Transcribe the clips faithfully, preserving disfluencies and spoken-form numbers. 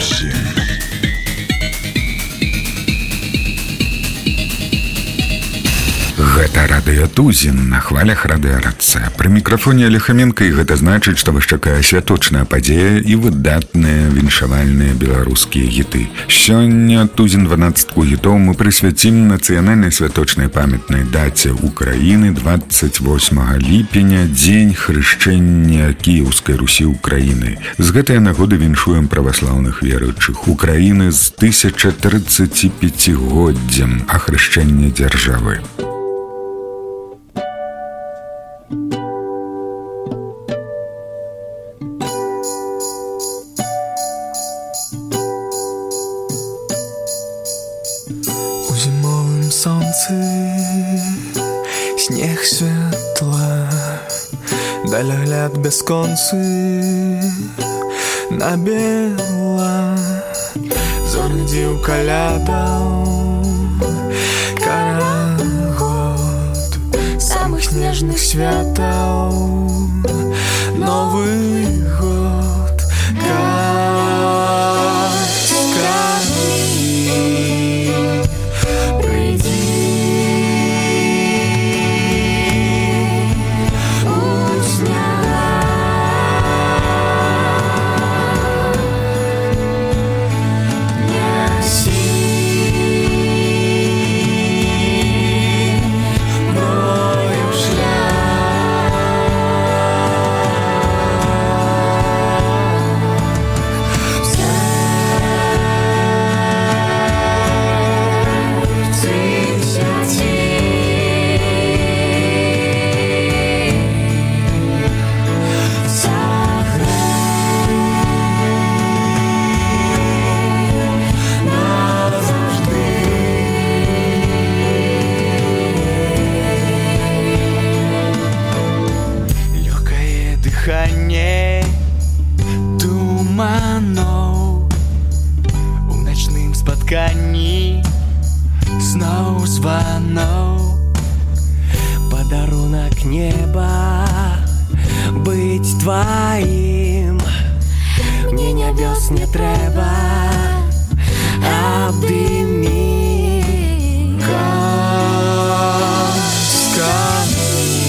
Тузин. Гэта радыё Тузін на хвалях радыёрадца. Пры мікрафоне Алехаменка, і гэта значыць, што вас чакае святочная падзея і выдатныя віншавальныя беларускія гіты. Сёння Тузін дванаццатку гітоў мы прысвяцім нацыянальнай святочнай памятнай даце Украіны дваццаць восьмага ліпеня, дзень хрышчэння Кіеўскай Русі Украіны. З гэтай нагоды віншуем праваслаўных веруючых Украіны з тысяча трыццаціпяцігоддзем ахрышчэння дзяржавы. Солнце, снег святла, далягляд бясконцы на бела, зорны дзіў калядаў, карагод самых снежных святаў, Новы год, туманоў у начным спатканні зноў званоў, падарунак неба быць тваім, мне нябёс не трэба, абдымі казкамі.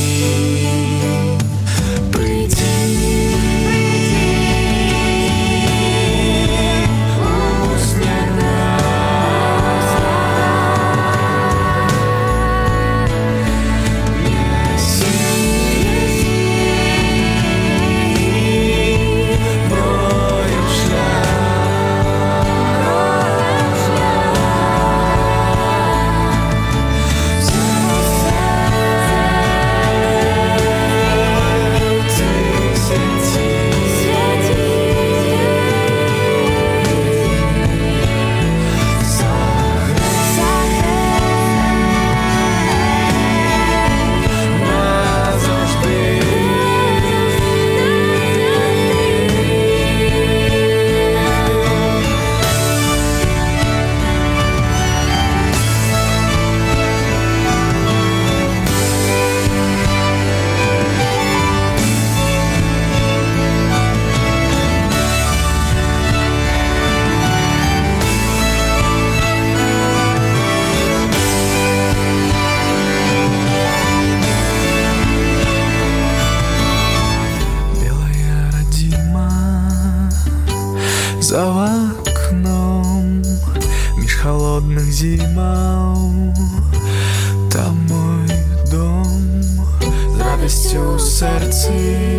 За окном між холодных зімаў, там мой дом з радасцю ў сэрцы,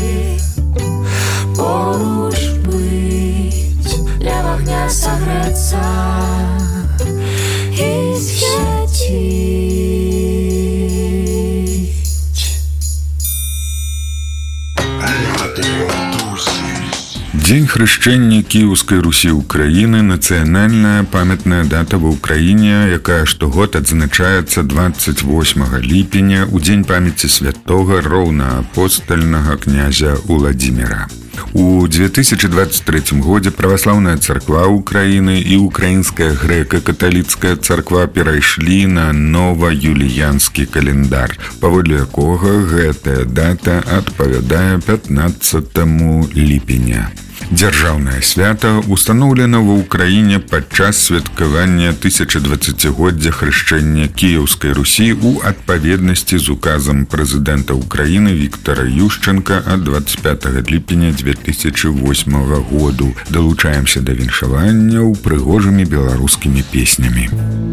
поруч быць, ля вагня сагрэцца і свяціць. Дзень хрышчэння Кіеўскай Русі Украіны – нацыянальная памятная дата ва ўкраіне, якая штогод адзначаецца дваццаць восьмага ліпеня у дзень памяці святога роўнаапостальнага князя Уладзіміра. У две тысячи двадцать третьем годзе праваслаўная царква Украіны і украінская грэка-каталіцкая царква перайшлі на новаюліянскі календар, паводле якога гэтая дата адпавядае пятнаццатаму ліпеня. Дзяржаўнае свята устаноўлена ва ўкраіне падчас святкавання тысячадваццацігоддзя хрышчэння Кіеўскай Русі ў адпаведнасці з указам прэзідэнта Украіны Віктара Ющенка ад двадцать пятага ліпеня две тысячи восьмага году. Далучаемся да віншаванняў прыгожымі беларускімі песнямі.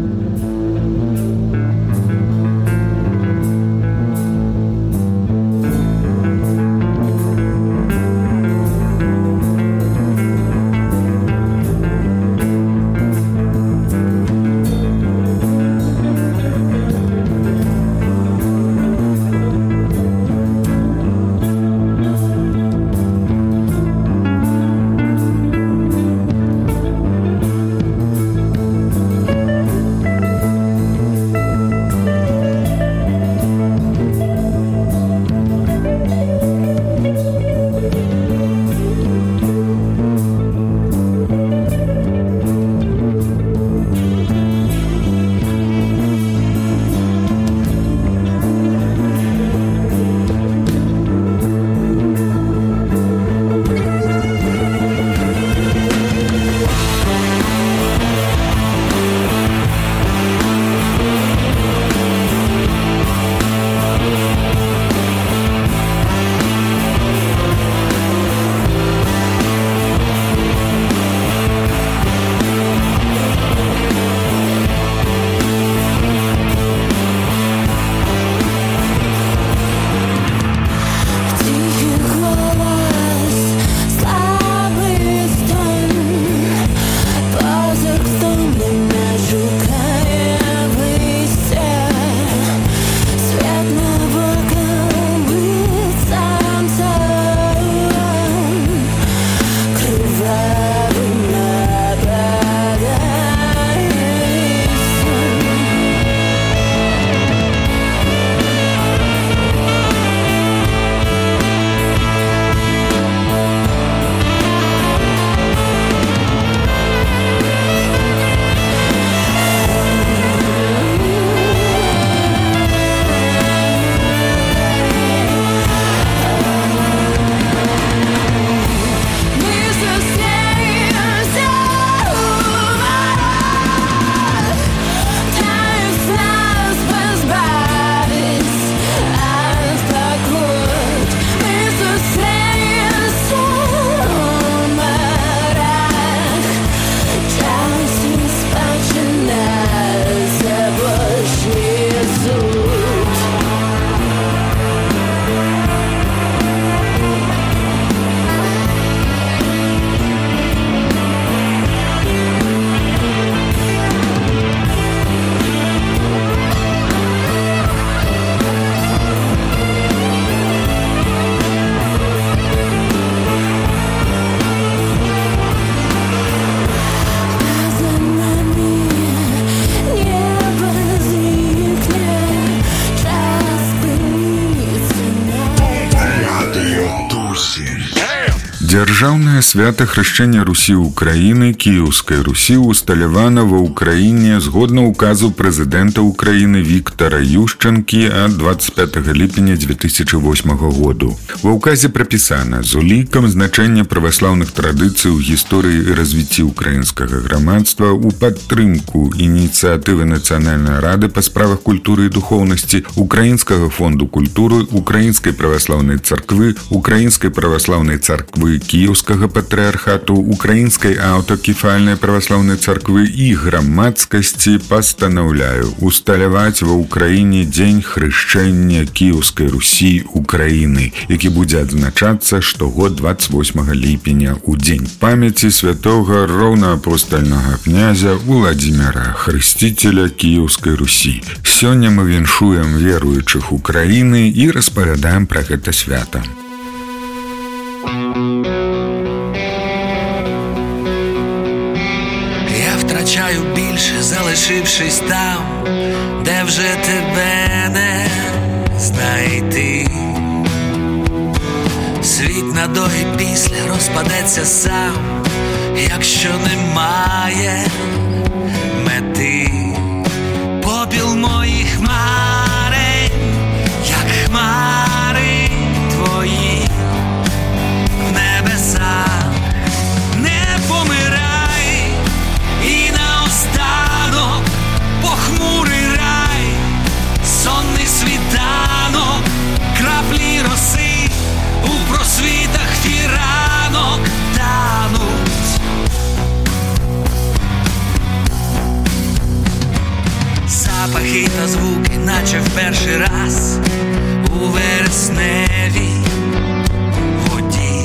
Дзяржаўнае свята хрышчэння Русі Украіны Кіеўскай Русі усталявана ва Ўкраіне згодна указу прэзідэнта Украіны Віктара Ющенкі ад двадцать пятага ліпеня две тысячи восьмага году. Ва ўказе прапісана з улікам значэння праваслаўных традыцый у гісторыі і развіцці украінскага грамадства у падтрымку ініцыятывы Нацыянальнай рады па справах культуры і духоўнасці, Украінскага фонду культуры, Украінскай праваслаўнай царквы, Украінскай праваслаўнай царквы Кіеўскага патрыархату, Украінскай аўтакефальнай праваслаўнай царквы і грамадскасці пастанаўляю усталяваць ва Ўкраіне дзень хрышчэння Кіеўскай Русі Украіны, які будзе адзначацца штогод двадцать восьмага ліпеня у дзень памяці святога роўнаапостальнага князя Владзіміра Хрысціцеля Кіеўскай Русі. Сёння мы віншуем веруючых Украіны і распавядаем пра гэта свята. Я втрачаю більше, залишившись там, де вже тебе не знайти. Світ на до і після розпадеться сам, якщо немає мети. Попіл моїх марень, як хмари твої в небесах. Не помирай, і наостанок похмурий рай, сонний світанок, краплі роси у просвітах фіранок тануть. Запахи та звуки, наче в перший раз у вересневій воді.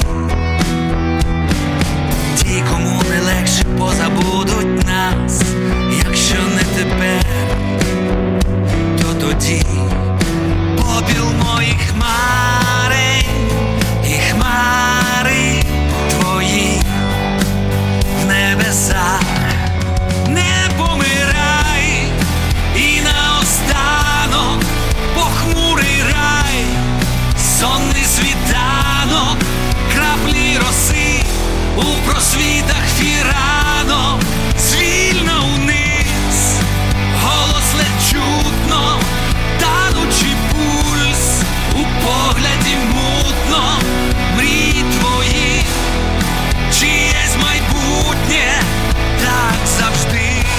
Ті, кому не легше, позабудуть нас, якщо не тепер, то тоді. Попіл моїх марень і хмари твої в небесах. Не помирай, і наостанок похмурий рай, сонний світанок, краплі роси у просвітах фіранок. Звільно униз, голос ледь чутно, танучий пульс у погляді мутно. Мрії твої, чиєсь майбутнє, так завжди.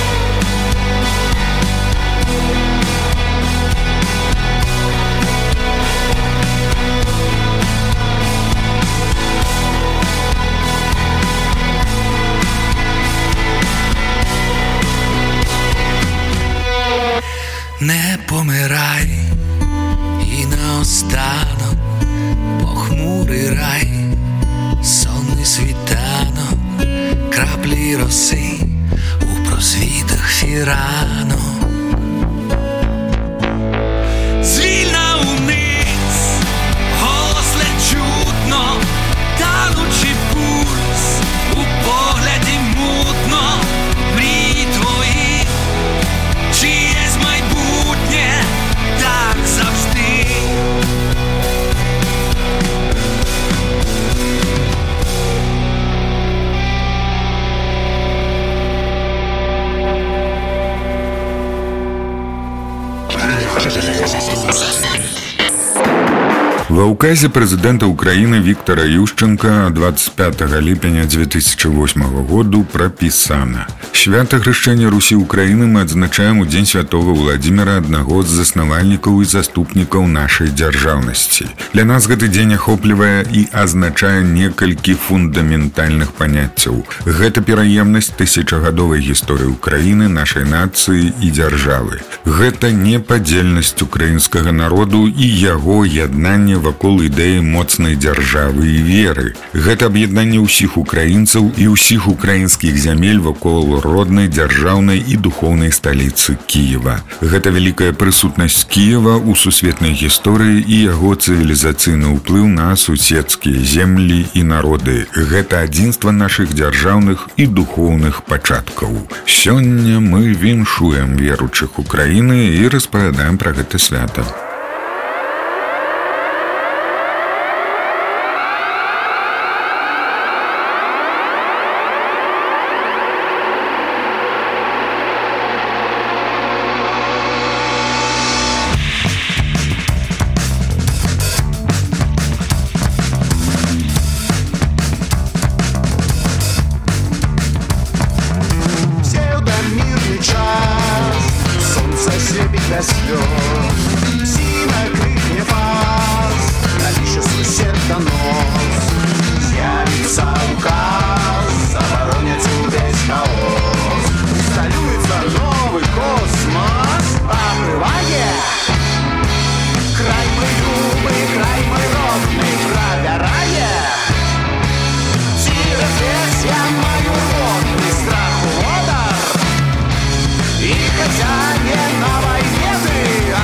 Не помирай, і наостанок похмурий рай, сонний світанок, краплі роси у просвітах фіранок. Звільна униз, голос ледь чутно, танучий пульс у погляді мутно. Мрії твої, чиєсь майбутнє, так завжди. Ва указе прэзідэнта Украіны Віктара Ющенка двадцать пятого ліпеня две тысячи восьмого году прапісана: свята хрышчэння Русі Украіны мы адзначаем у дзень святого Владимира, аднаго з заснавальнікаў і заступнікаў нашай дзяржаўнасці. Для нас гэты дзень ахоплівае і азначае некалькі фундаментальных паняццяў. Гэта пераемнасць тысячагадовай гісторыі Украіны, нашай нацыі і дзяржавы. Гэта непадзельнасць украінскага народу і яго яднанне вакол ідэі моцнай дзяржавы і веры. Гэта аб'яднанне ўсіх украінцаў і ўсіх украінскіх зямель вакол роднай, дзяржаўнай і духоўнай сталіцы Кіева. Гэта вялікая прысутнасць Кіева ў сусветнай гісторыі і яго цывілізацыйны ўплыў на суседскія землі і народы. Гэта адзінства нашых дзяржаўных і духоўных пачаткаў. Сёння мы віншуем веручых Украіны і распавядаем пра гэта свята. Хозяин на войне ты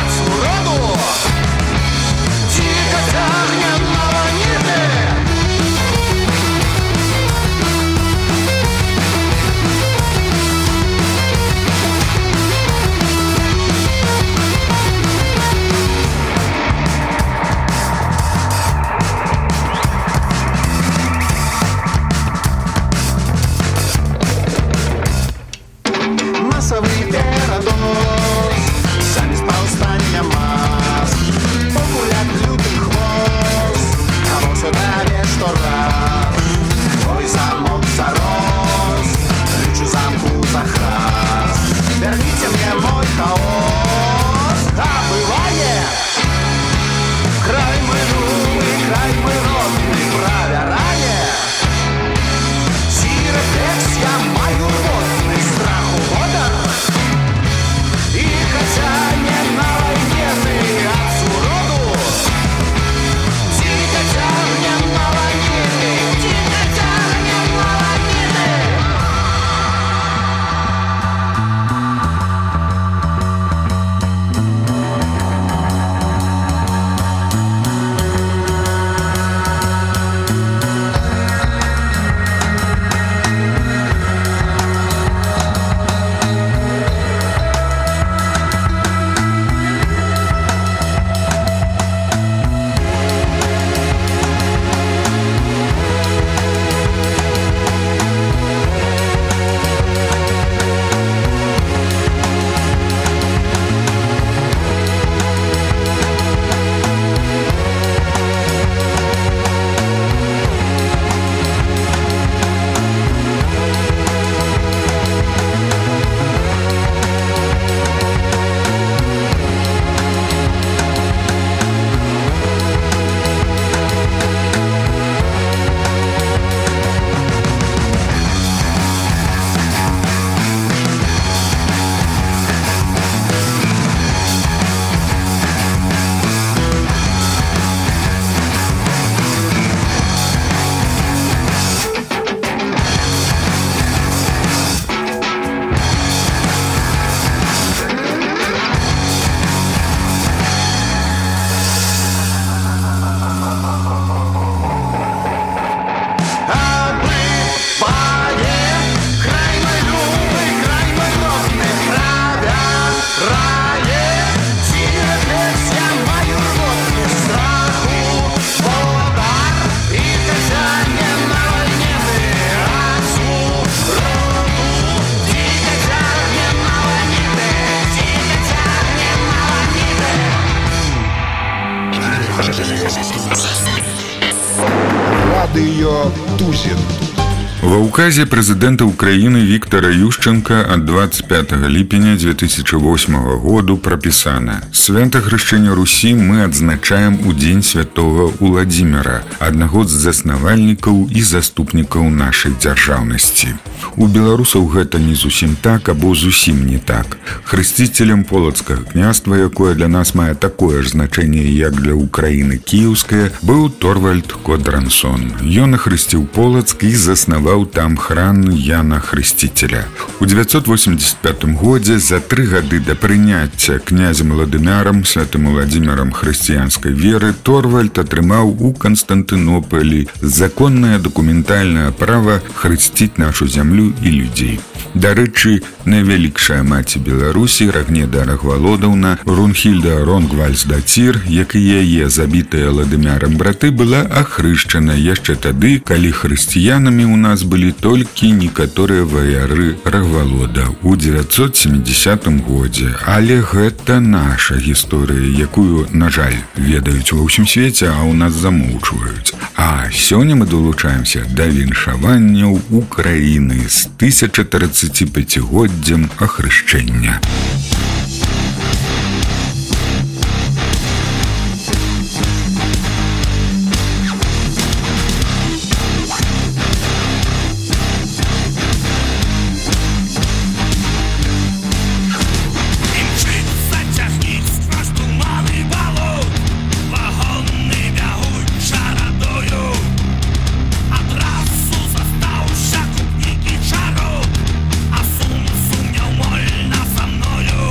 Радыё Тузін. Ва ўказе прэзідэнта Украіны Віктара Ющенка ад двадцать пятого ліпеня две тысячи восьмого году прапісана: свята хрышчэння Русі мы адзначаем у дзень святого Уладзіміра, аднаго з заснавальнікаў і заступнікаў нашай дзяржаўнасці. У беларусаў гэта не зусім так, або зусім не так. Хрысціцелем полацкага княства, якое для нас мае такое ж значэнне, як для Украіны кіеўскае, быў Торвальд Кодрансон. Ён ахрысціў Полацк і заснаваў там храм Яна Хрысціцеля. У девятьсот восемьдесят пятом годзе, за тры гады да прыняцця князем Владымірам святым Уладзімірам хрысціянскай веры, Торвальд атрымаў у Канстантынопалі законнае дакументальнае права хрысціць нашу зямлю і людзей. Дарэчы, найвялікшая маці Беларусі Рагнеда Рагвалодаўна Рунхільда Ронгвальдс-Дацір, як і яе забітыя Владымірам браты, была ахрышчана яшчэ тады, калі хрысціянамі ў нас былі толькі некаторыя ваяры Рагвалода ў девятьсот семидесятом годзе. Але гэта наша гісторыя, якую, на жаль, ведаюць ва ўсім свеце, а ў нас замоўчваюць. А сёння мы далучаемся да віншаванняў Украіны з тысяча тридцатипятигоддзям ахрышчэння. Со мною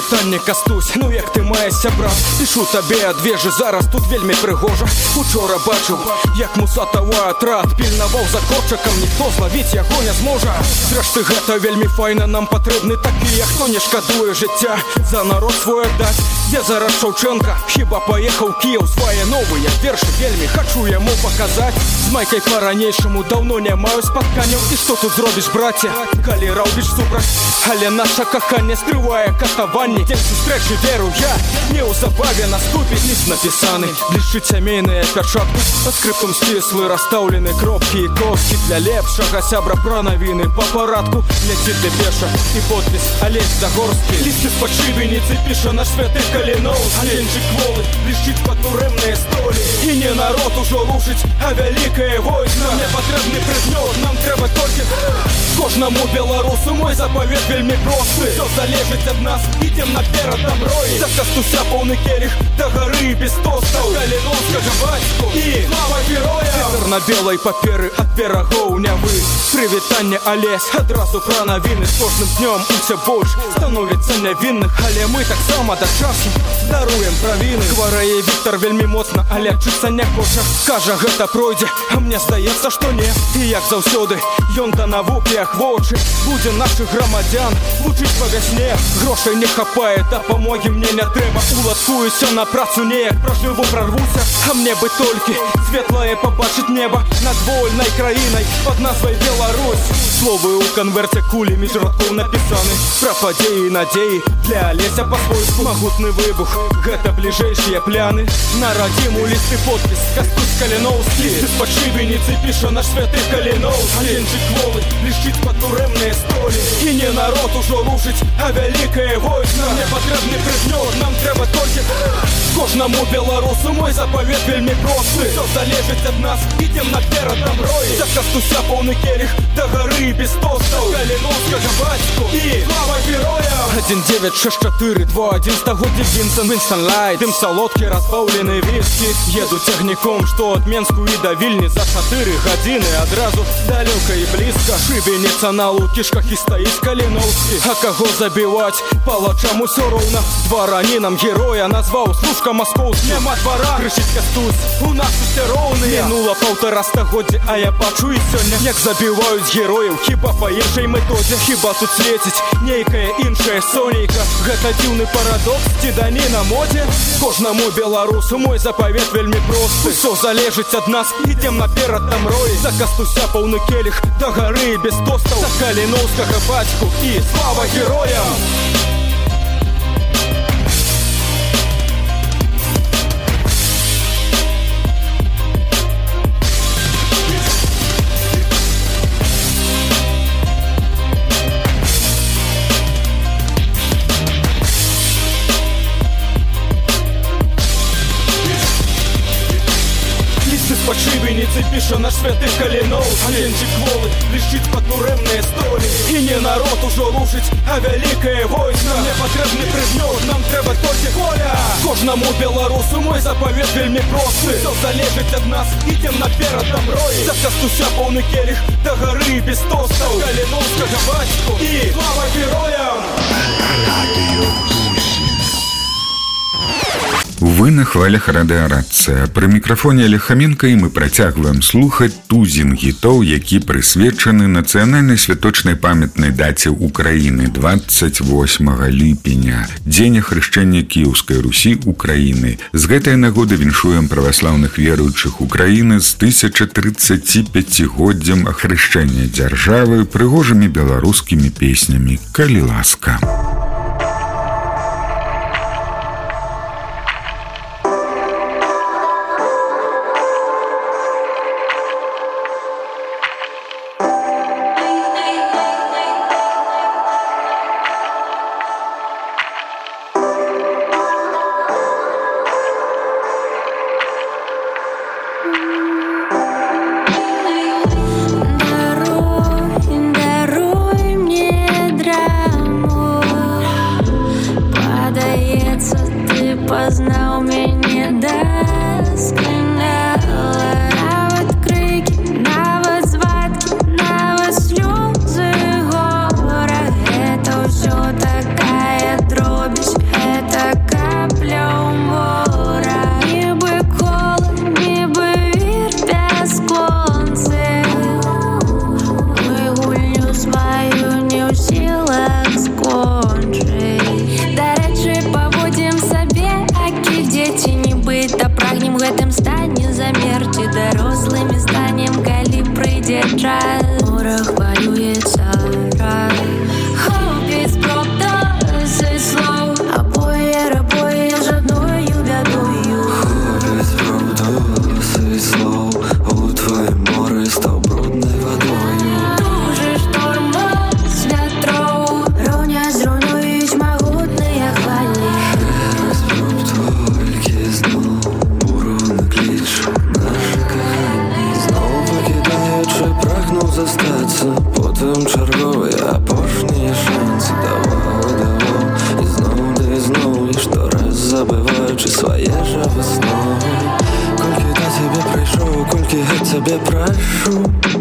Пытанне, Кастусь, ну як ты маешься, брат? Пишу табе адвежы, зараз тут вельмі прыгожа. Учора бачыў, як мусатавы атрад пільнаваў за корчакам, ніхто злавіць яго не зможа. Зрэшты, гэта вельмі файна, нам патрэбны такія, хто не шкадуе жыцця, за народ свой аддаць. Дзе зараз Шаўчэнка? Хіба паехаў Кіеў, свае новыя вершы вельмі хачу яму паказаць. З майкай па-ранейшаму даўно не маю спатканняў. І што тут зробіш, браце, калі раўбіш супраць? Але наша каханне стрывае катаванні. Дзень сустрэчы, веру я, неўзабаве наступіць. Ліст напісаны, блішчыць сямейная пячатка. Па скрыптум сціслы расстаўлены кропкі і коскі. Для лепшага сябра пра навіны па парадку. Ляціць дэпеша і подпіс Алесь Загорскі. Лісты з-пад шыбеніцы піша наш святы Каліноўскі. Аленчык волы блішчыць па турэмныя столі. І не народ ужо рушыць, а вялікае войска. Не патрэбны прыгнёт, нам трэба толькі. Кожнаму беларусу мой запавет вельмі просты. Всё залежыць ад нас, ідзем наперад доброй. За Кастуся поўны келіх, да гары без тостаў. Каліноўскага бацьку і слава героям. Цифр на белай паперы ад берагоў Нявы. Прывітанне, Алесь, адразу пра навіны. З кожным днём усё больш становіцца нявінных. Але мы таксама да часу даруем правіны. Хварае Віктар вельмі моцна, але лячыцца не хоча. Кажа, гэта пройдзе, а мне здаецца, што не. І як заўсёды, ён да навукі ахвочы. Будзе нашых грамадзян вучыць па вясне. Грошай не хапае, дапамогі мне не трэба. Уладкуюся на працу неяк, пражыву прарвуся. А мне бы толькі светлае пабачыць неба над вольнай краінай пад назвай Беларусь. Словы ў канверце кулі між радкоў напісаны. Пра падзеі і надзеі для Алеся па-свойску. Магутны выбух, гэта бліжэйшыя пляны. На радзіму лісты подпіс Кастусь Каліноўскі. Лісты з-пад шыбеніцы піша наш святы Каліноўскі. Аленчык волы блішчыць па турэмныя столі. І не народ ужо рушыць, а вялікае войска. Не патрэбны прыгнёт, нам трэба толькі. Кожнаму беларусу мой запавет вельмі просты. Всё залежыць ад нас, ідзем наперад доброй. За Кастуся поўны келіх, да гары без тостаў. Каліноўскага бацьку і слава героям. Адзін дзевяць шэсць чатыры два адзін стагоддзя Вінсэн Вінстон Лайт. Дым салодкі, разбаўлены віскі. Еду цягніком, што ад Менску і да Вільні за чатыры гадзіны. Адразу далёка і блізка. Шыбеніца на лукішках і стаіць Каліноўскі. А каго забіваць? Палачам усё роўна. Дваранінам героя назваў служка маскоўскі. Няма двара, крычыць Кастусь, у нас усе роўныя. Мінула паўтара стагоддзя, а я бачу і сёння, як забіваюць герояў. Хіба па іншай методзе? Хіба тут свеціць нейкая іншая сонейка? Гэта дзіўны парадокс, ці дані на модзе? Кожнаму беларусу мой запавет вельмі просты. Усё залежыць ад нас, ідзем наперад доброй. За Кастуся поўны келіх, да гары без тостаў. За Каліноўскага бацьку і слава героям. З-пад шыбеніцы піша наш святы Каліноўскі. Аленчык волы блішчыць па турэмныя столі. І не народ ужо рушыць, а вялікае войска. Не патрэбны прыгнёт, нам трэба толькі воля. Кожнаму беларусу мой запавет вельмі просты. Всё залежыць ад нас, ідзем наперад доброй. За Кастуся поўны келіх, да гары без тостаў. Каліноўскага бацьку і слава героям. Вы на хвалях радыарацыя. Пры мікрафоне Лехаменка і мы працягваем слухаць тузін гітоў, які прысвечаны нацыянальнай святочнай памятнай даце Украіны дваццаць восьмага ліпеня, дзень ахрышчэння Кіеўскай Русі Украіны. З гэтай нагоды віншуем праваслаўных веруючых Украіны з тысяча трыццаціпяцігоддзям ахрышчэння дзяржавы прыгожымі беларускімі песнямі, калі ласка. Даруй мне драму. гэтым стане замерці дарослымі станем, калі прыйдзе час. Мора хвалюецца рад. Хопіць спроб досыць слоў, абое рабое жадною бядою. Хопіць спроб досыць слоў, у тваім моры стаў бруднай вадою. Дужы шторма з вятроў, роняць руйнуюць магутныя хвалі. Спроб толькі зноў, буроны кліч наша каханне. Зноў пакідаючы прагнуў застацца, потым чарговыя апошнія шансы даваў і даваў. І зноў, да і зноў, і штораз забываючы свае жа высновы. Колькі да цябе прыйшоў, колькі ад цябе прашу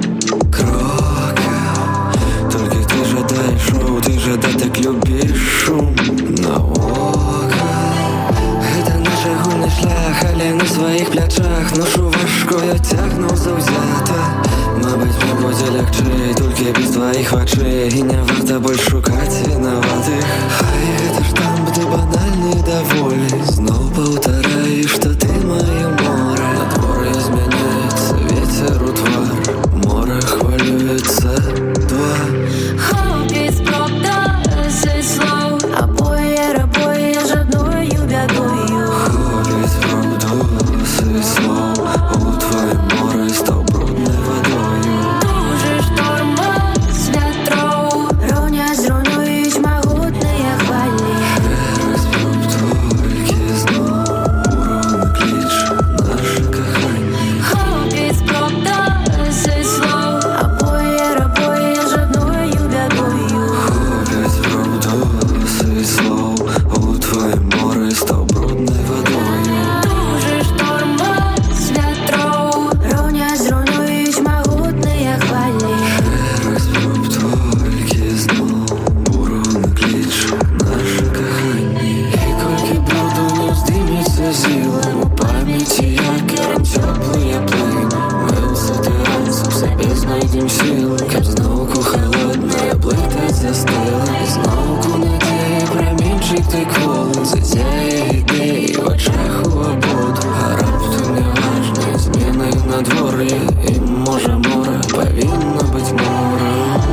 крока. Толькі ты жадаеш шоу, ты жада так любіш шум навокал. Гэта наш агульны шлях, але на сваіх плячах ношу важкое цягнуў заўзята. Мабыць, мне будзе лягчэй толькі без тваіх вачэй, і не варта больш шукаць вінаватых. Хай гэта штамп, ты банальны і даволі. Зноў паўтарай, што ты маё мора. Надвор'е змяняецца, вецер у твар, мора хвалюецца два. Хопіць спроб досыць слоў, абое рабое жадною бядою. Хопіць спроб досыць слоў, у тваім моры стаў бруднай вадою. Дужы шторма з вятроў, роняць руйнуюць магутныя хвалі. Спроб толькі зноў, буроны кліч наша каханне. Хопіць спроб досыць слоў, абое рабое жадною бядою. Хопіць спроб досыць слоў, у тваім моры стаў бруднай вадою. Дужы шторма з вятроў, роняць руйнуюць магутныя хвалі. Спроб толькі зноў, буроны кліч наша каханне. І колькі бруду не ўздымецца зілам, у памяці якорам цёплыя плыны. Мы ў сатыранцам сабе знайдзем сілы, каб зноўку халодная блытаць застыла. Зноўку надзея праменьчык той кволы, задзяе ідэі ў вачах у абоду. А раптам няважнай зменай надвор'е, і можа мора павінна быць мора.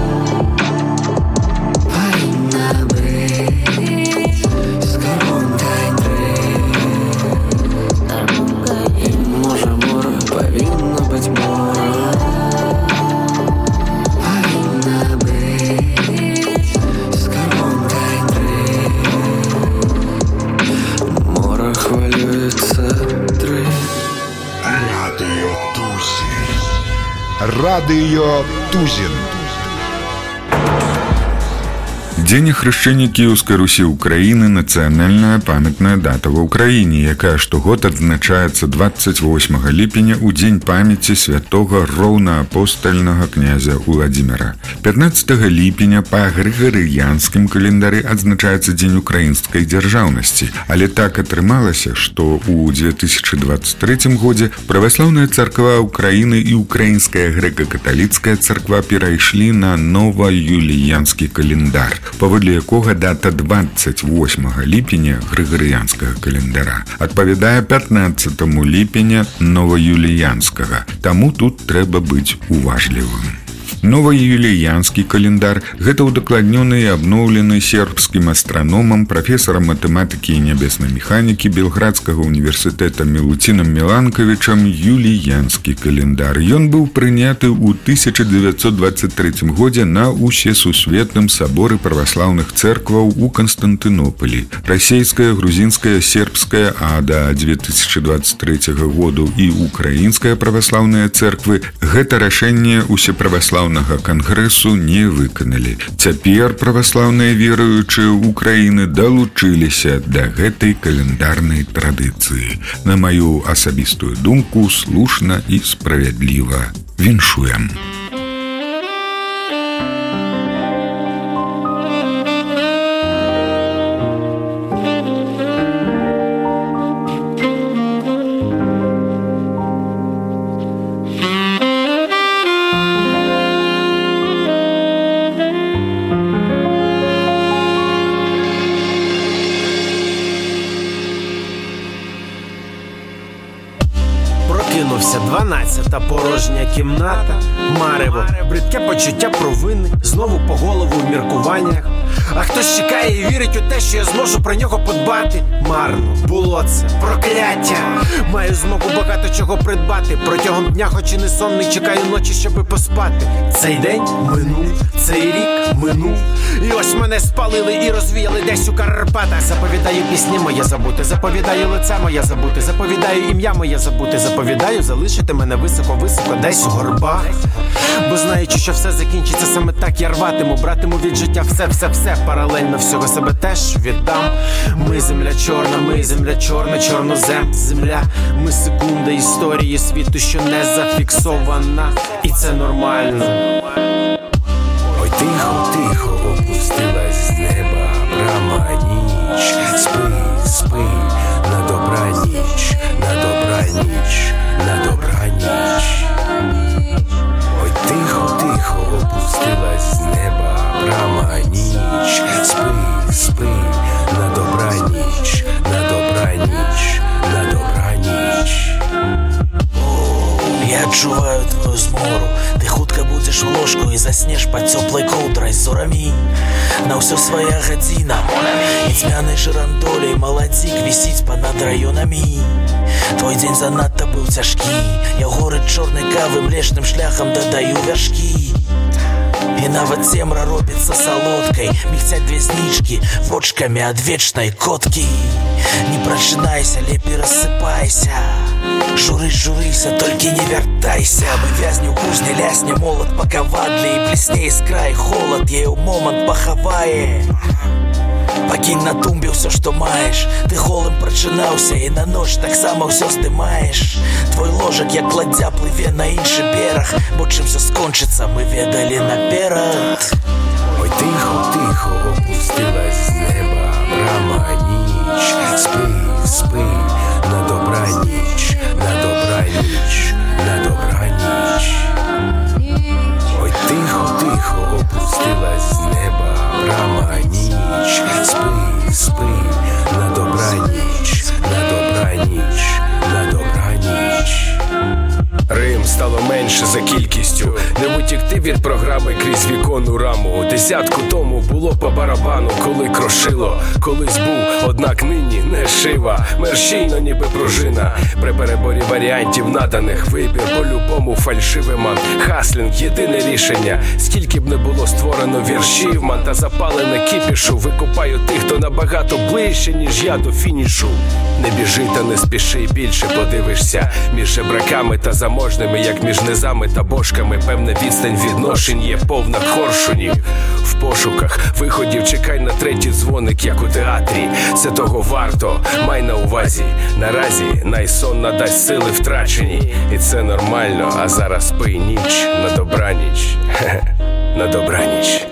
Павінна быць з каронкай дры. І можа мора павінна быць мора. Павінна быць з каронкай дры. Мора хвалюецца тры. Радыё Тузін. Радыё Тузін. Дзень ахрышчэння Кіеўскай Русі ўкраіны — нацыянальная памятная дата ва ўкраіне, якая штогод адзначаецца дваццаць восьмага ліпеня ў дзень памяці святога роўнаапостальнага князя Уладзіміра. пятнаццатага ліпеня па грыгарыянскім календары адзначаецца дзень украінскай дзяржаўнасці, але так атрымалася, што ў две тысячы дваццаць трэцім годзе праваслаўная царква Украіны і украінская грэка-каталіцкая царква перайшлі на новаюліянскі календар, паводле якога дата дваццаць восьмага ліпеня грыгарыянскага календара адпавядае пятнаццатаму ліпеня новаюліянскага, таму тут трэба быць уважлівым. Новаюліянскі календар – гэта ўдакладнёны і абноўлены сербскім астраномам, прафесарам матэматыкі і нябеснай механікі Белградскага універсітэта Мілуцінам Міланкавічам юліянскі календар. Ён быў прыняты ў тысяча дзевяцьсот дваццаць трэцім годзе на Усесусветным саборы праваслаўных цэркваў у Канстантынополі. Расейская, грузінская, сербская, а да две тысячы дваццаць трэцяга году і украінская праваслаўныя цэрквы гэта рашэнне усеправаслаўнага кангрэсу не выканалі. Цяпер праваслаўныя веруючыя Украіны далучыліся да гэтай календарнай традыцыі. На маю асабістую думку, слушна і справядліва. Віншуем. прокинувся, дванадцята порожня кімната, марево, бридке почуття провини, знову по голову в міркуваннях. А хтось чекає і вірить у те, що я зможу про нього подбати. Марно було це, прокляття. Маю змогу багато чого придбати. Протягом дня, хоч і не сонний, чекаю ночі, щоби поспати. Цей день минув, цей рік минув, і ось мене спалили і розвіяли десь у Карпатах. Заповідаю пісні моє забути, заповідаю лице моє забути, заповідаю ім'я моє забути, заповідаю залишити мене високо-високо десь у горбах. Бо знаючи, що все закінчиться саме так, я рватиму, братиму від життя все-все-все, паралельно всього себе теж віддам. Ми земля чорна, ми земля чорна, чорнозем земля. Ми секунда історії світу, що не зафіксована, і це нормально. Ой, тихо, тихо опустилась з неба брама ніч. Спи, спи, на добра ніч, на добра ніч, на добра ніч. Ой, тихо, тихо опустилась з неба брама ніч. Спи, спи, на добра ніч, на добра ніч, на добра ніч. Я адчуваю твою змору. Ты хутка будзеш у ложку і заснеш пад цёплай коўдрай сорамі. На ўсё свая гадзіна, і цьмянай жырандоляй маладзік вісіць панад раёнамі. Твой дзень занадта быў цяжкі, я горы чорнай кавы млечным шляхам дадаю вяршкі. І нават цемра робіцца салодкай, мігцяць две знічкі вочкамі ад вечнай коткі. Не прачынайся, лепей рассыпайся. Журысь, журыся, толькі не вяртайся. Мы вязні ў кузні, лясне молат па кавадле, і блісне іскра і холад яе ў момант пахавае. Пакінь на тумбе ўсё, што маеш. Ты холым прачынаўся і на ноч таксама ўсё здымаеш. Твой ложак, як ладдзя, плыве на іншы бераг, бо чым всё скончыцца, мы ведалі наперад. Ой, тихо, тихо опустилась з неба брама ніч. Спи, спи, на добра ніч, на добра ніч, на добра ніч. Ой, тихо, тихо опустилась з неба брама ніч. Спи, спи, на добра ніч, на добра ніч, на добра ніч. Рим стало менше за кількістю, не утікти від програми крізь віконну раму. Десятку тому було по барабану, коли крошило, колись був, однак нині не шива. Мерщійно ніби пружина, при переборі варіантів наданих вибір, по-любому фальшивий ман. Хаслінг – єдине рішення, скільки б не було створено віршів, ман, та запалене кіпішу. Викупаю тих, хто набагато ближче, ніж я до фінішу. Не біжи та не спіши, більше подивишся між жебраками та заможними, як між низами та бошками. Певна відстань відношень є повна коршунів. В пошуках виходів чекай на третій дзвоник, як у театрі. Це того варто, май на увазі. Наразі найсон надасть сили втрачені, і це нормально. А зараз спи ніч, на добраніч, на добраніч.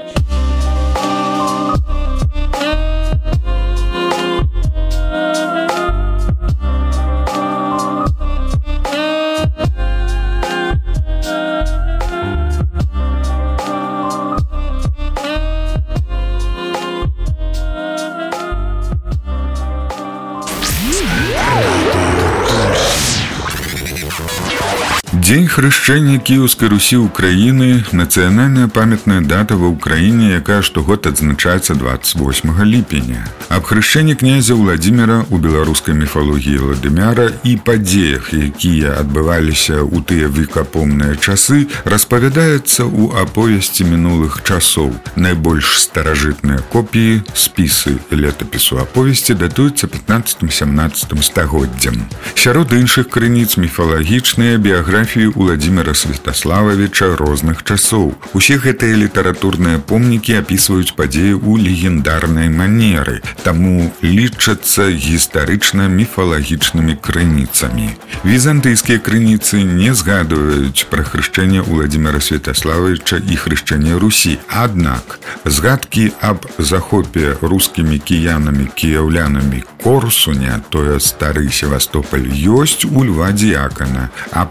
Дзень хрышчэння Кіеўскай Русі Украіны – нацыянальная памятная дата ва ўкраіне, якая штогод адзначаецца двадцать восьмага ліпеня. Аб хрышчэнні князя Владзіміра ў беларускай міфалогіі Владымяра і падзеях, якія адбываліся ў тыя векапомныя часы, распавядаецца ў аповесці мінулых часоў. Найбольш старажытныя копіі, спісы летапісу аповесці датуюцца пятнаццатым-сямнаццатым стагоддзям. Сярод іншых крыніц міфалагічныя біяграфіі Уладзіміра Святаслававіча розных часоў. Усе гэтыя літаратурныя помнікі апісваюць падзеі ў легендарнай манеры, таму лічацца гістарычна-міфалагічнымі крыніцамі. Візантыйскія крыніцы не згадваюць пра хрышчэнне Уладзіміра Святаслававіча і хрышчэнне Русі. Аднак згадкі аб захопе рускімі кіянамі-кіяўлянамі Корсуня, тое стары Севастополь, ёсць у Льва Д'якана. Аб шлюбе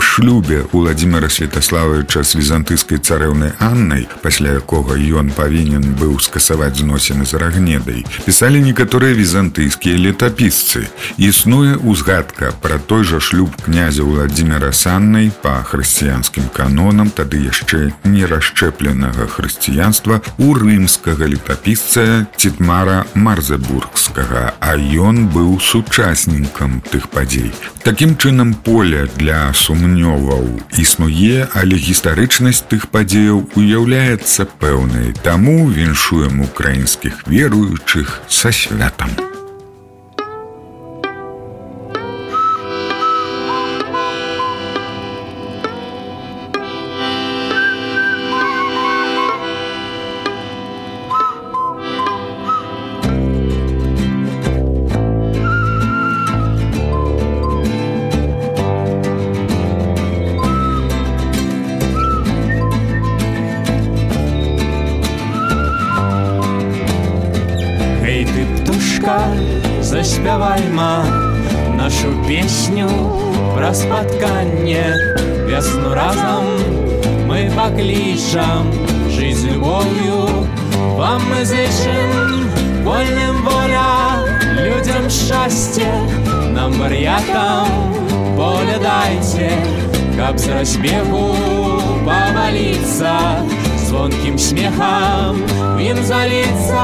шлюбе Уладзіміра Святаславовича з візантыйскай царэўнай Аннай, пасля якога ён павінен быў скасаваць зносіны з Рагнедай, пісалі некаторыя візантыйскія летапісцы. Існуе узгадка пра той жа шлюб князя Уладзіміра з Аннай па хрысціянскім канонам, тады яшчэ не расшчэпленага хрысціянства, у рымскага летапісца Цітмара Марзебургскага, а ён быў сучаснікам тых падзей. Такім чынам, поле для сумнёваў існуе, але гістарычнасць тых падзеяў уяўляецца пэўнай. Таму віншуем украінскіх веруючых са святам. Заспявайма нашу песню пра спатканне. Весну разом мы паклічам, жыць з любов'ю вам мы зычым. Вольным воля, людям шчасце, нам вар'ятам поле дайце, каб з разбегу паваліцца, звонкім смехам ім заліцца.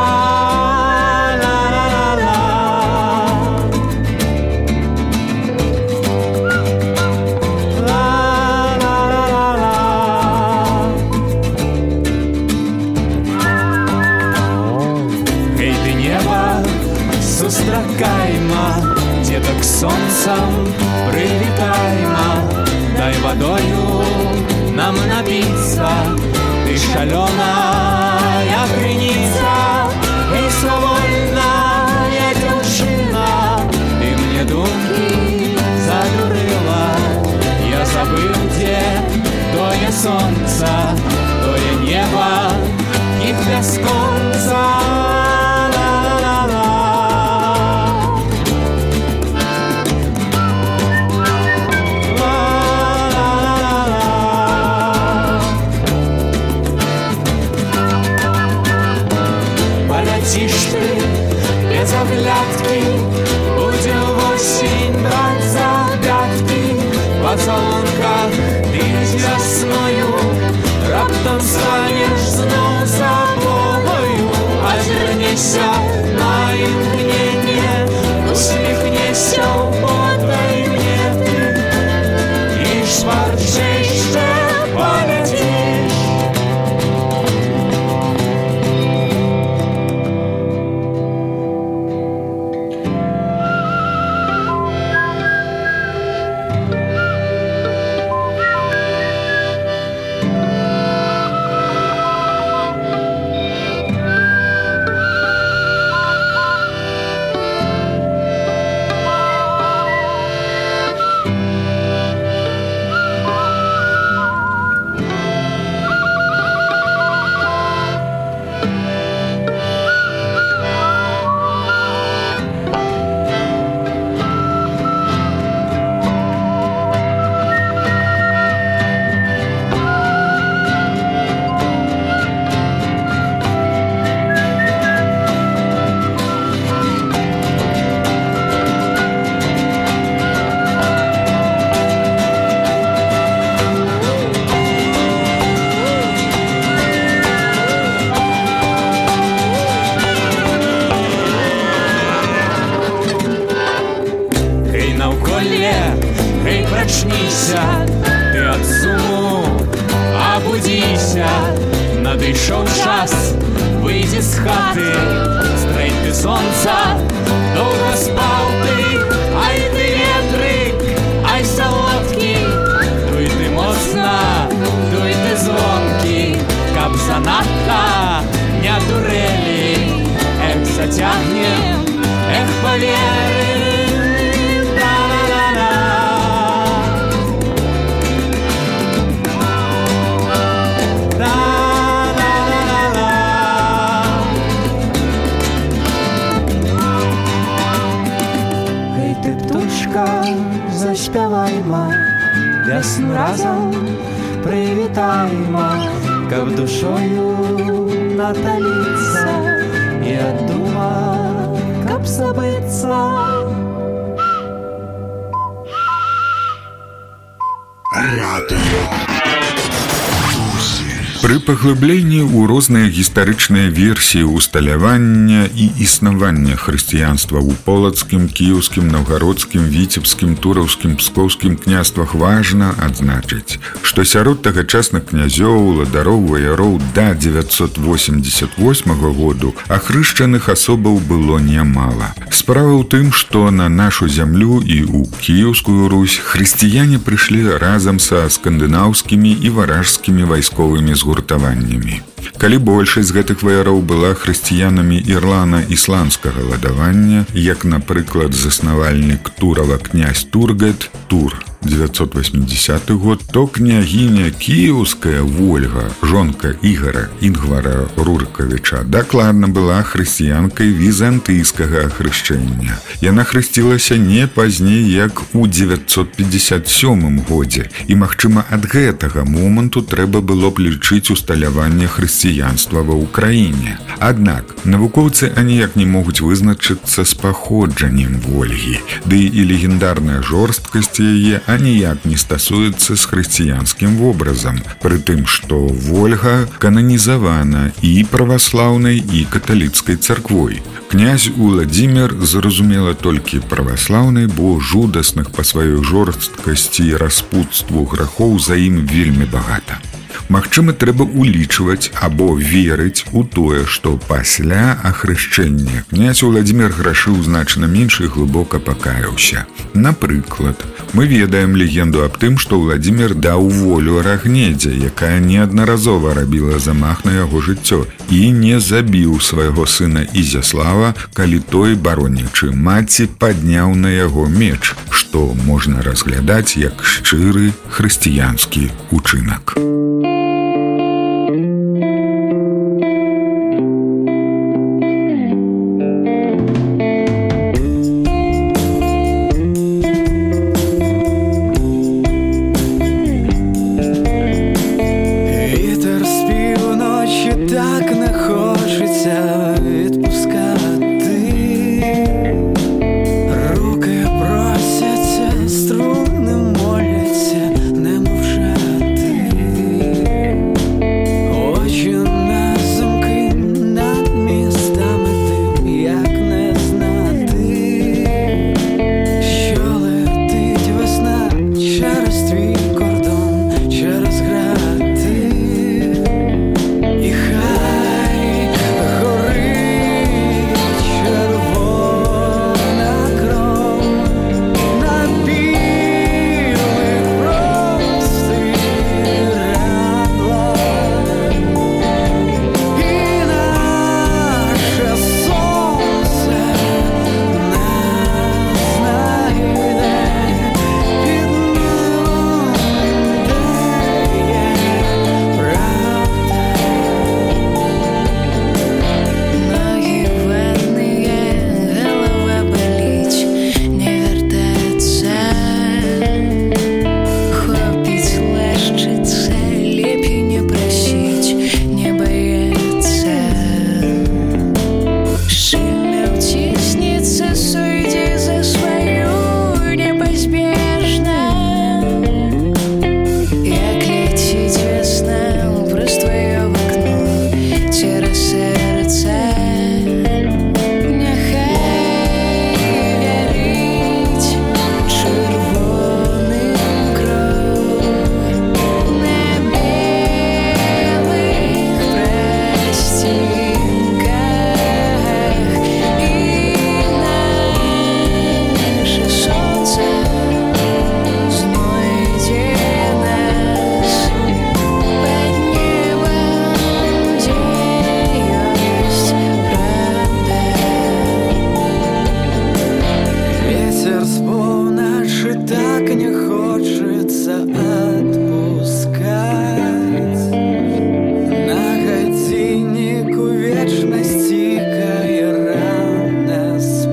Сустракайма, деток сонцем прилетайма, дай водою нам напиться, ты шалёная крыніца, эй, свавольная дзяўчына, ты мне думкі задурыла, я забыл, где тое сонца, тое неба, іх бясконца. Полетишь ты без оглядки, будем в осень брать за пятки, в поцелунках ты с весною раптом станешь знов собою. Озернешься на имкнение, усмехнешься подай мне ты, и шварчейше полетишь. Прачніся, ты ад суму абудзіся, надышоў час, выйдзі з хаты, стрэль ты сонца, доўга спаў ты, ай ты ветрык, ай салодкі, дуй ты моцна, дуй ты звонкі, каб занадта не дурэлі, эх, зацягнем, эх, паверы. Заспявайма весну разом привітаємо, каб душою наталіться і ад думок, каб забиться. Радыё Тузін. Пры паглыбленні ў розныя гістарычныя версіі усталявання і існавання хрысціянства ў полацкім, кіеўскім, наўгародскім, віцебскім, тураўскім, пскоўскім княствах важна адзначыць, што сярод тагачасных князёў, ладароў, ваяроў да дзевяцьсот восемьдесят восьмага году ахрышчаных асобаў было нямала. Справа ў тым, што на нашу зямлю і ў Кіеўскую Русь хрысціяне прыйшлі разам са скандынаўскімі і варажскімі вайсковымі згуртаваннямі. Калі большасць з гэтых ваяроў была хрысціянамі ірлана-ісландскага ладавання, як, напрыклад, заснавальнік Турава князь Тургэт, Тур, девятьсот восьмидесятый год, то княгиня кіеўская Вольга, жонка Ігара Інгвара Рурыкавіча, дакладна была хрысціянкай візантыйскага ахрышчэння. Яна хрысцілася не пазней, як у девятьсот пятьдесят сёмым годзе, і, магчыма, ад гэтага моманту трэба было б лічыць усталяванне хрысціянства ва ўкраіне. Аднак, навукоўцы аніяк не могуць вызначыцца з паходжаннем Вольгі, ды і легендарная жорсткасць яе аніяк не стасуецца з хрысціянскім вобразам, пры тым, што Вольга кананізавана і праваслаўнай, і каталіцкай царквой. Князь Уладзімір, зразумела, толькі праваслаўнай, бо жудасных па сваёй жорсткасці і распуцтву грахоў за ім вельмі багата. Магчыма, трэба улічваць або верыць у тое, што пасля ахрышчэння князь Уладзімір грашыў значна менш і глыбока пакаяўся. Напрыклад, мы ведаем легенду аб тым, што Уладзімір даў волю Рагнедзе, якая неаднаразова рабіла замах на яго жыццё, і не забіў свайго сына Ізяслава, калі той, баронячы маці, падняў на яго меч, што можна разглядаць як шчыры хрысціянскі учынак.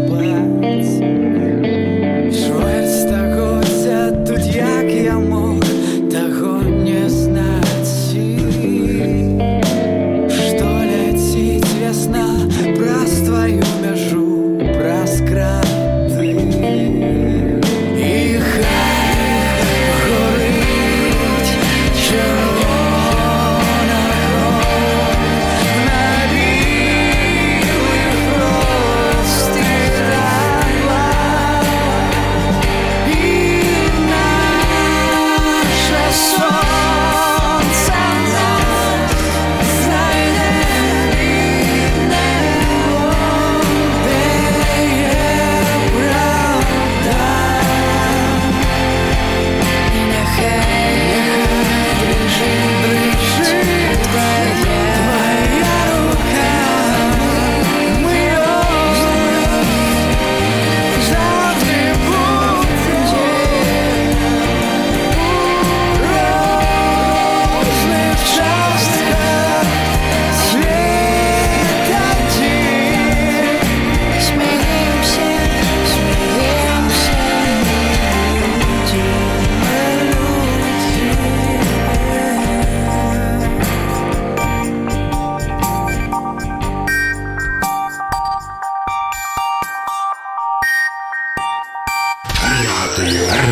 Я мог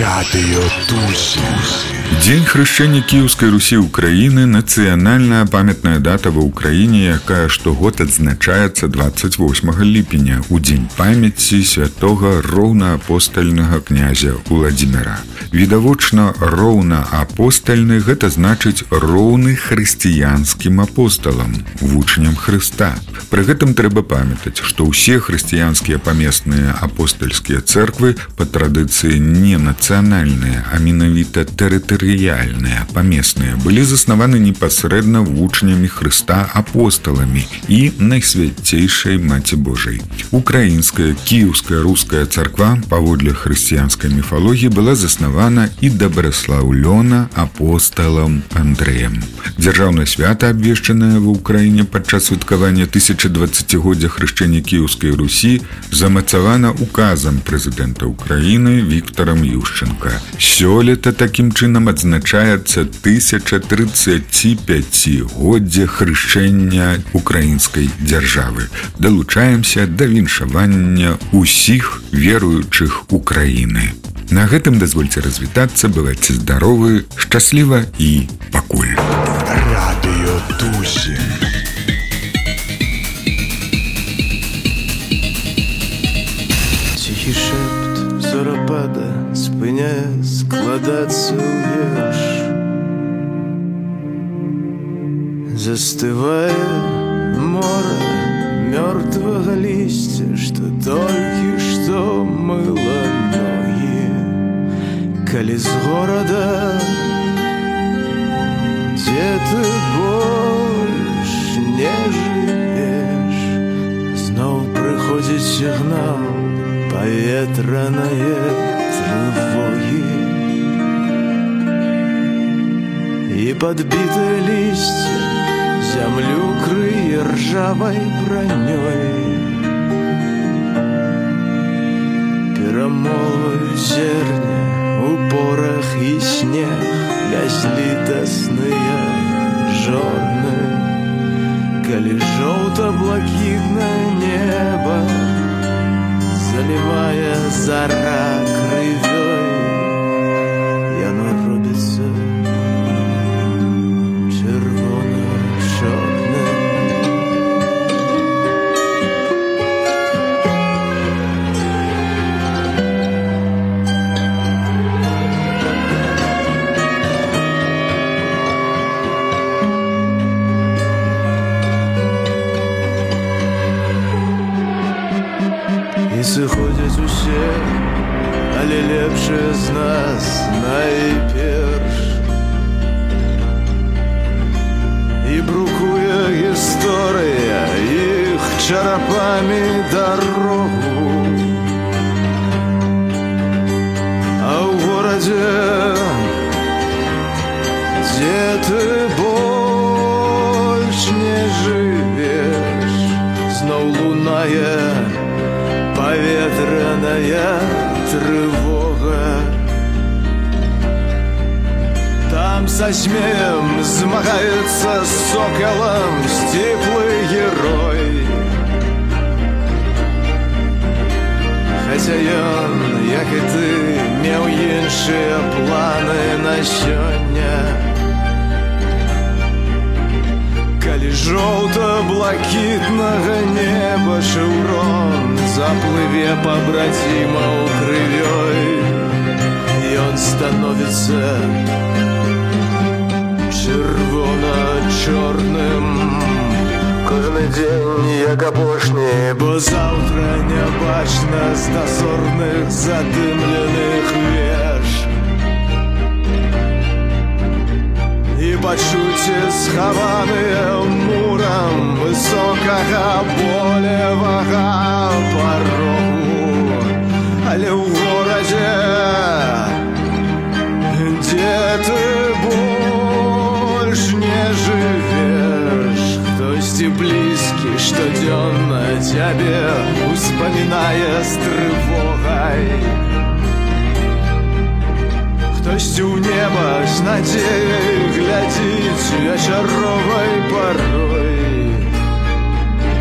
Радыё Тусін. Дзень хрышчэння Кіеўскай Русі Украіны – нацыянальная памятная дата ва ўкраіне, якая штогод адзначаецца дваццаць восьмага ліпеня у дзень памяці святога роўнаапостальнага князя Уладзіміра. Відавочна, роўнаапостальны – гэта значыць роўны хрысціянскім апосталам, вучням Хрыста. Пры гэтым трэба памятаць, што ўсе хрысціянскія памесныя апостальскія цэрквы па традыцыі не нацыянальныя, а менавіта тэрытарыяльныя памесныя былі заснаваны непасрэдна вучнямі Хрыста апосталамі і найсвяцейшай Маці Божай. Украінская, кіеўская, руская царква паводле хрысціянскай міфалогіі была заснавана і дабраслаўлёна апосталам Андрэем. Дзяржаўнае свята, абвешчанае ва ўкраіне падчас святкавання тысячадваццацігоддзя хрышчэння Кіеўскай Русі, замацавана указам прэзідэнта Украіны Віктарам Ющенка. Сёлета такім чынам адзначаецца тысяча трыццаціпяцігоддзе хрышчэння украінскай дзяржавы. Далучаемся да віншавання ўсіх веруючых Украіны. На гэтым дазвольце развітацца, бывайце здаровы, шчасліва і пакуль. Радыё Тусін. Тихий шепт зоропада спиняє складаться у вірш. Застывает море мертвого листья, что только что мыло ноги. Коли с города, где ты больше не живешь, снова приходит сигнал поветраной тревоги. И подбитые листья землю крые ржавой броней. Перемолвают зерня у порох и снег, безлитостные жорны. Коли желто-блакитное небо, заливая зара кривой, яно робится червоно-чорным. І сыходзяць усе, але лепшыя з нас найперш. І брукуе гісторыя іх чарапамі дарогу. А ў горадзе, дзе ты больш не жывеш, зноў лунае поветраная тревога. Там со змеем змагается с соколом степлый герой. Хотя ён, як і ты, меў іншыя планы на сёння. Калі жоўта-блакітнага неба шэўрон заплыве побратимаў крывёй, ён становіцца чырвона-чорным. Кожны дзень як апошні, бо заўтра не бачна з дазорных задымленых веж. І пачуце схаваныя мурам высокага болевага парогу. Але ў горадзе, дзе ты больш не жывеш, хтосьці блізкі штодзённа цябе успамінае з трывогай. Хтосьці ў неба з надзеяй глядзіць вечаровай парой.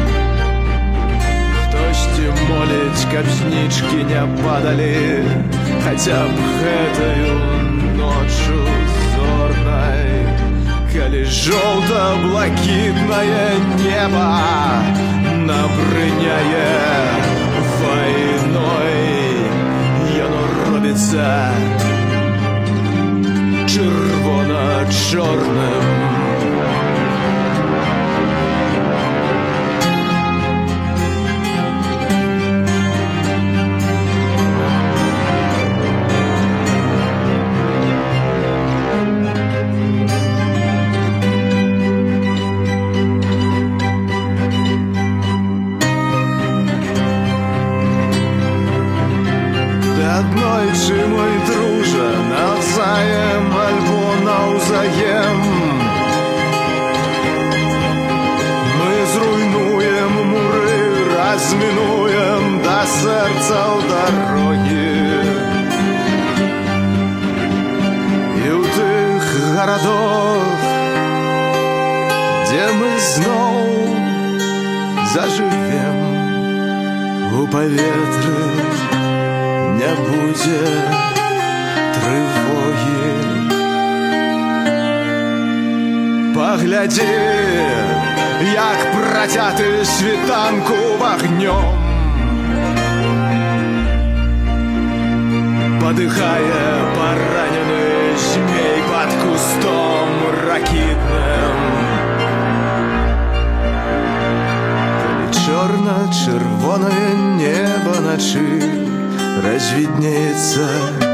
Хтосьці моліць, каб знічкі не падалі. хотя б гэтаю ночью зорной, калі жоўта-блакітнае неба набрыняе вайной, яно робіцца чырвона-чорным. Аднойчы, мой дружа, навзаем альбо наўзаем мы зруйнуем муры, размінуем да сэрцаў дарогі. І ў тых гарадах, дзе мы зноў зажывем, у паветры не будзе трывогі. Паглядзі, як працяты світанку вагнём падыхае паранены змей пад кустом ракітным. Калі чорна-чырвонае неба начы развиднеется